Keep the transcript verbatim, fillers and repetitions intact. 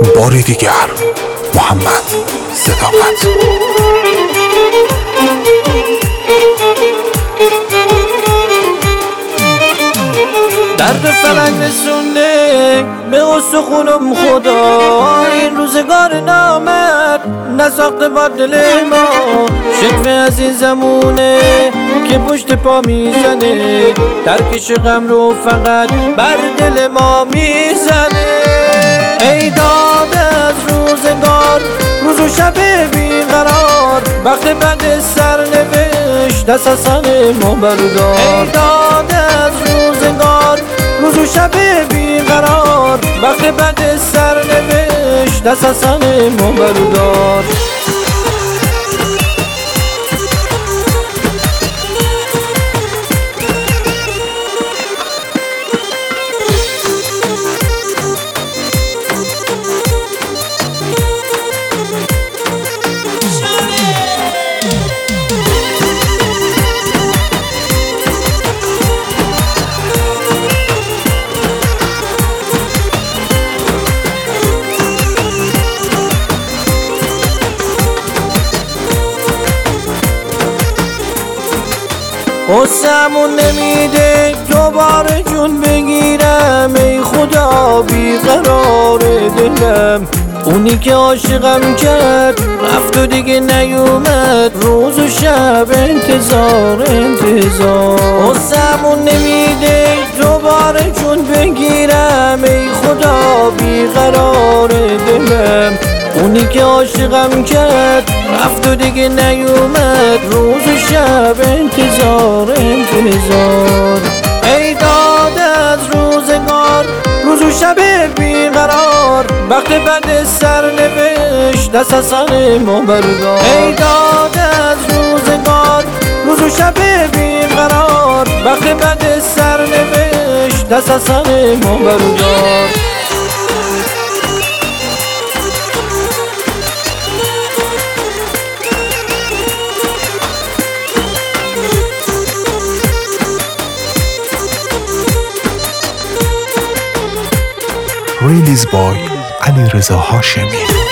باری دیگر محمد صداقت. درد فلک رسونده به استخونم خدا، این روزگار نامرد نساخته با دل ما. شکوه از این زمونه که پشت پا میزنه، ترکش غم رو فقط بر دل ما میزنه. ای داده از روزگار، روز و شب بیقرار، وقت بد سرنوشت دست از سن ما بردار. ای داده از روزگار، روز و شب بیقرار، وقت بد سرنوشت دست از سن ما بردار. قصه‌مون نمیده دوباره جون بگیرم، ای خدا بیقرار دلم. اونی که عاشقم کرد رفت و دیگه نیومد، روز و شب انتظار انتظار. قصه‌مون نمیده دوباره جون بگیرم، ای خدا بیقرار دلم. اونی که عاشقم کرد رفت و دیگه نیومد، روز و شب انتظار انتظار. ای داده از روزگار، روز و شب بیقرار، وقت بد سرنوشت دست از سن ما بردار. ای داده از روزگار، روز و شب بیقرار، وقت بد سرنوشت دست از سن ما بردار. ریلیز بای علیرضا هاشمی.